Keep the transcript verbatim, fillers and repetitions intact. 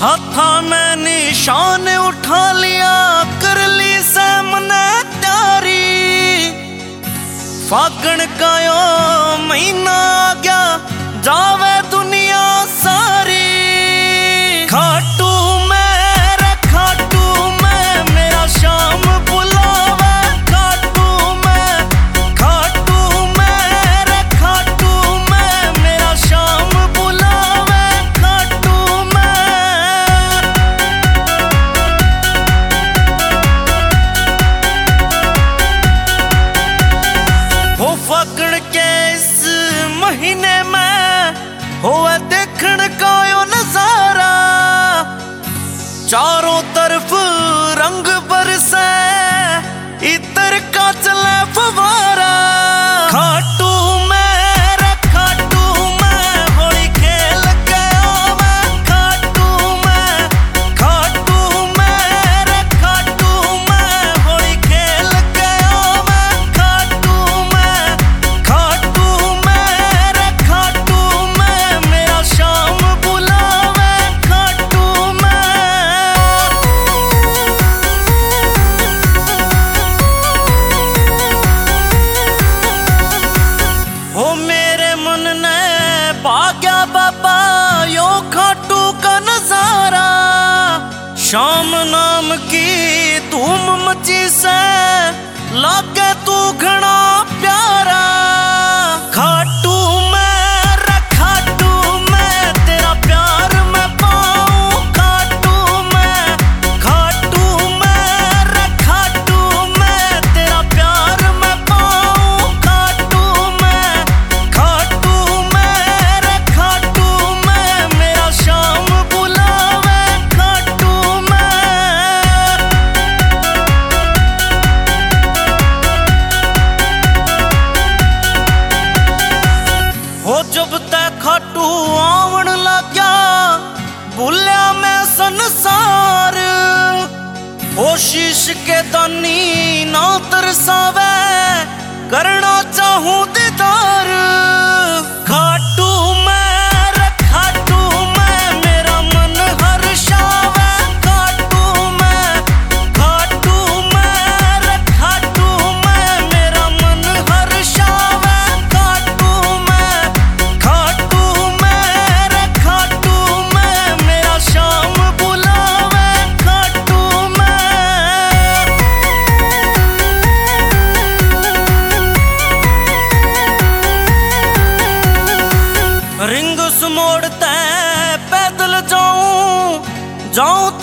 हाथा में निशान उठा लिया, कर ली सामने तैयारी। फागण का यो महीना आ गया, जावे दुनिया सारी। खाटू में रे खाटू में मेरा शाम बुलावे। खाटू में खाटू में रे खाटू में मेरा शाम बुलावे। खाटू में हो फागण के इस महीने में होवे देखण का यो नजारा। चारों तरफ रंग बरसे, इतर का चले फवारा। खाटू में रे खाटू में होली खेल के आवे। खाटू में खाटू में रे खाटू में होली खेल के आवे। खाटू में खाटू में रे खाटू में मेरा शाम बुलावे। खाटू में हो मेरे मन ने भाग्या बाबा यो खाटू का नजारा। शाम नाम की धूम मची से लागे तू घना प्यारा। खाटू में रे खाटू में तेरा प्यार मैं पाऊं। खाटू में खाटू में रे खाटू में तेरा प्यार मैं पाऊं। खाटू में खाटू में रे खाटू में मेरा शाम बुलावे। खाटू में हो जब तक खाटू आवन लाग्या, भूलिया मैं संसार। हो शीश के दानी ना तरसावे, करना चाहूं दीदार। खाटू में रे खाटू में मेरा मन हर्षावे। खाटू में खाटू में रे खाटू में मेरा मन हर्षावे। खाटू में खाटू में रे खाटू में मेरा शाम बुलावे। खाटू में रिंग मोड़ते पैदल जाऊं जाऊं